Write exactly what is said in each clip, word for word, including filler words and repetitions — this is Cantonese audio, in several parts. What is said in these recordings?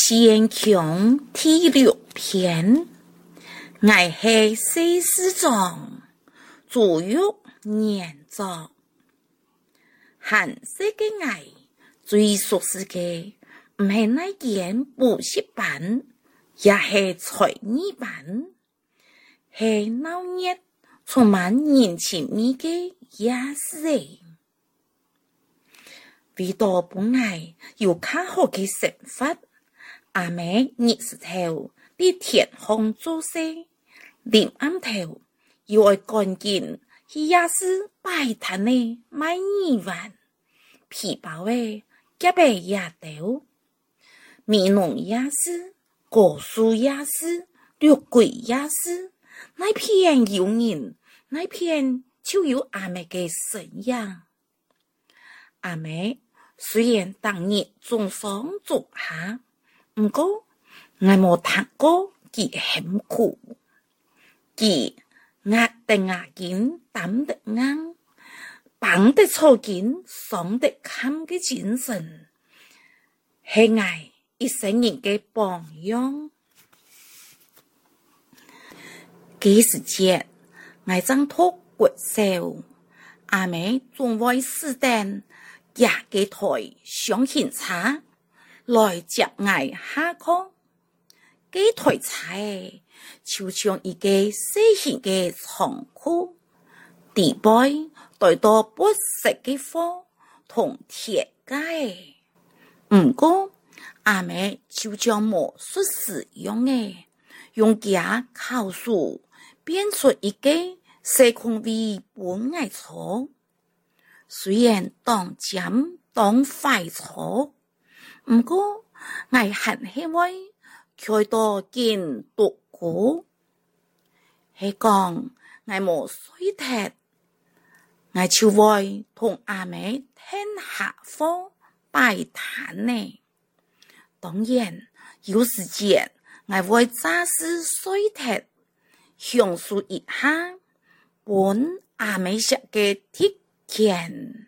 先强第六篇，我是四师长，左玉年作。韩式嘅我最熟悉嘅唔係那件補習班，也係才藝班，係鬧熱充滿人情味嘅夜市。為到本來有較好嘅生活，阿妹日時頭啲田空做事，臨暗頭又愛趕緊去夜市擺攤呢賣耳環、皮包嘅夾嘅夜頭，美濃夜市、果樹夜市、綠桂夜市，那片有人，那片就有阿妹嘅身影。阿妹雖然當日種上種下，唔過我冇聽過佢很苦，佢壓得牙緊，擔得硬，綁得草緊，爽得冚嘅精神，係我一生人嘅榜樣。幾時節，我將托骨手，阿妹仲會試等夾幾台上行車來接我下課。幾台車就像一個細型嘅倉庫，地背對到不實嘅貨同鐵架。唔過阿妹就將魔術使用嘅，用夾口數變出一個細空位本愛錯。雖然當尖當快錯，唔過我很喜歡佢多見獨孤，係講我冇水踢，我就會同阿妹聽下課擺攤呢。當然有時間我會揸試水踢，享受一下本阿妹食嘅鐵見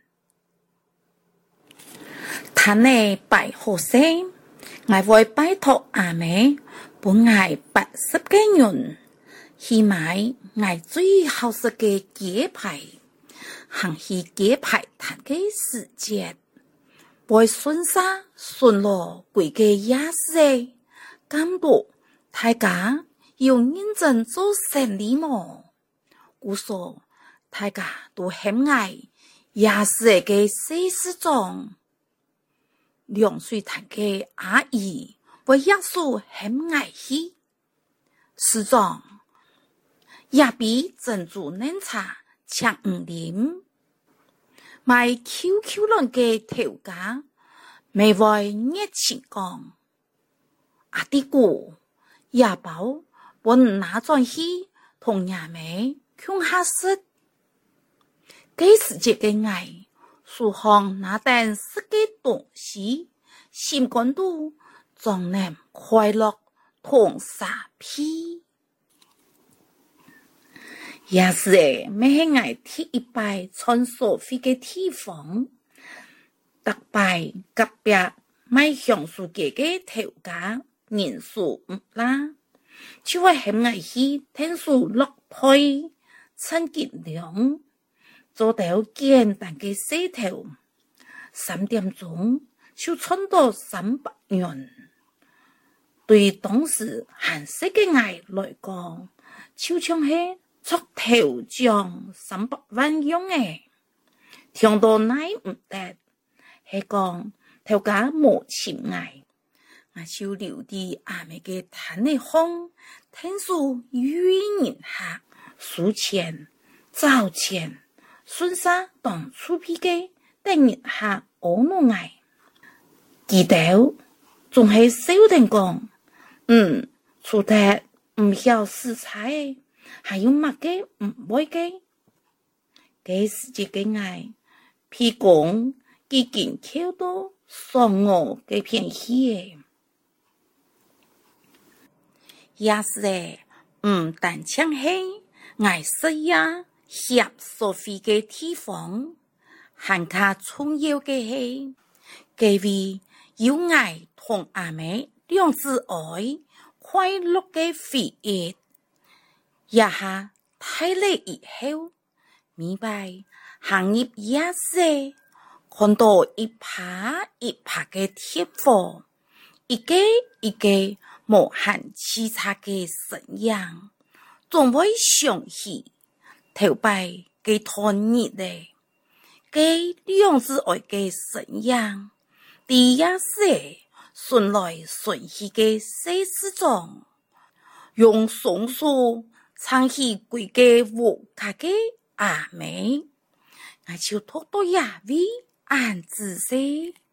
攤呢擺好聲，我會拜託阿妹本我八十個人去買我最好食嘅雞排，行去雞排攤嘅時節，會順沙順路歸嘅夜市，感到大家要認真做生意麼？故說大家都很愛夜市嘅四師長，兩歲攤嘅阿姨會夜市很愛去，師長也比珍珠奶茶強唔啉，賣 Q Q 輪嘅頭家未會熱情講，阿弟姑也包本拿轉去同阿妹傾下食。幾時節嘅愛，書行那等食嘅東西，心肝度總能快樂同撒屁。也是誒，咩係愛第一擺穿所費嘅地方，特擺隔壁賣香酥雞嘅頭家人數唔啦，就會很愛去聽書落推趁緊涼。做到簡單嘅洗頭，三點鐘就賺到三百元。對當時韓式嘅我來講，就像係出頭獎三百萬用嘅。聽到乃唔得，係講頭家冇錢愛，我就留啲阿妹嘅攤嚟烘，聽書語言下數錢找錢。順沙當出皮嘅等一下我冇愛，記得仲係少定講，嗯，出得唔曉食材，還有乜嘅唔會嘅，幾時節嘅愛，譬講幾件橋都送我嘅片戲，也是誒，唔但搶戲，愛食呀。合所費嘅地方，更加重要嘅係，佢為有愛同阿妹兩姊愛快樂嘅回憶，一下睇嚟以後，明白行業也是看到一排一排嘅貼貨，一個一個無限恣插嘅身影，總會想起頭擺嘅團日咧，嘅兩姊愛嘅身影，第一是順來順去嘅世事中，用松樹撐起規個屋角嘅阿妹，我就托到野味暗自些。